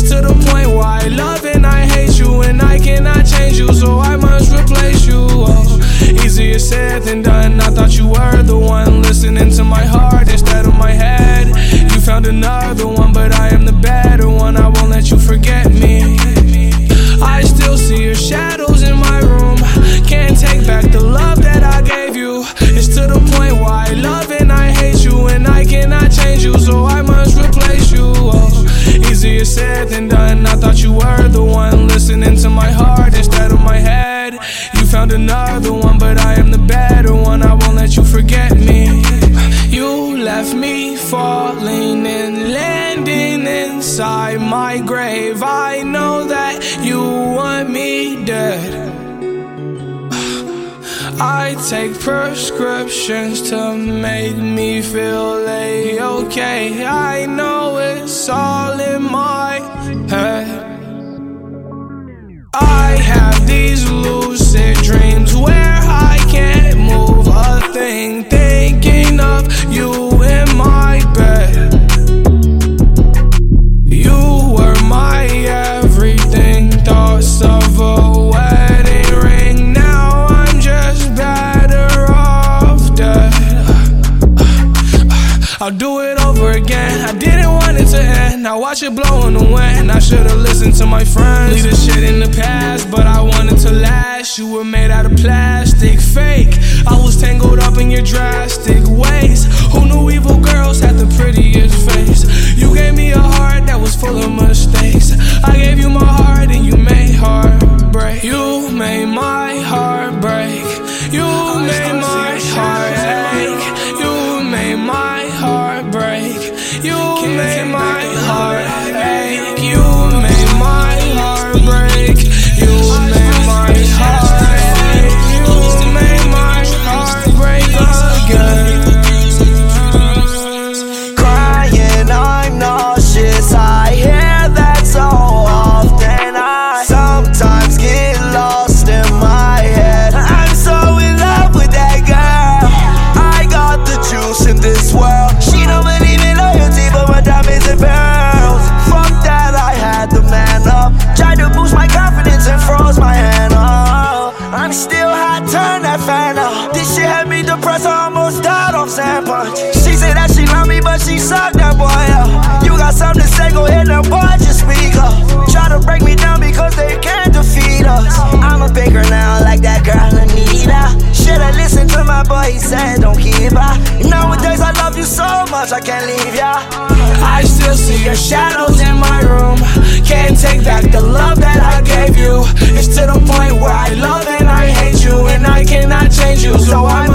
It's to the point where I love and I hate you, and I cannot change you, so I must replace you. Oh, easier said than done. I thought you were the one listening to my heart instead of my head. You found another one, but I am the better one. I won't let you forget me. I still see your shadows in my room. Can't take back the love that I gave you. It's to the point where I love and I hate you, and I cannot change you, so I must replace you. Oh, easier said than done. I thought you were the one listening to my heart instead of my head. You found another one, but I am the better one. I won't let you forget me. You left me falling and landing inside my grave. I know that you want me dead. I take prescriptions to make me feel A-okay. I know it's all in my head. I have these lucid dreams where I can't move a thing, thinking of you in my bed. You were my everything, thoughts of a wedding ring. Now I'm just better off dead. I'll do it over again. I didn't want it to end. I watch it blow in the wind. I should've listened to my friends. Leave this shit in the past, but I wanted to last. You were made out of plastic, fake. I was tangled up in your drastic ways. Who knew evil girls had the prettiest face? You gave me a heart that was full of mistakes. I gave you my heart and you made heartbreak. You made my heart break. You made my heart ache. You made my heart break. You made my heart ache. You made my heart break. You made my heart ache. You made my heart break again. Crying, I'm nauseous. I hear that so often. I sometimes get lost in my head. I'm so in love with that girl. I got the juice in this world. She don't believe in loyalty, but my diamonds and pearls. Fuck that, I had to man up. Tried to boost my confidence and froze my hand up. I'm still hot, turn that fan up. This shit had me depressed, I almost died off sand punch. She said that she loved me, but she sucked that boy up. You got something to say, go ahead and boy, just speak up. Try to break me down because they can't defeat us. I'm a bigger now, like that girl Anita. Should've listened to my boy, he said don't keep her. Nowadays I love you so much, I can't leave ya. I still see your shadows in my room. Can't take back the love that I gave you. It's to the point where I love and I hate you, and I cannot change you, so I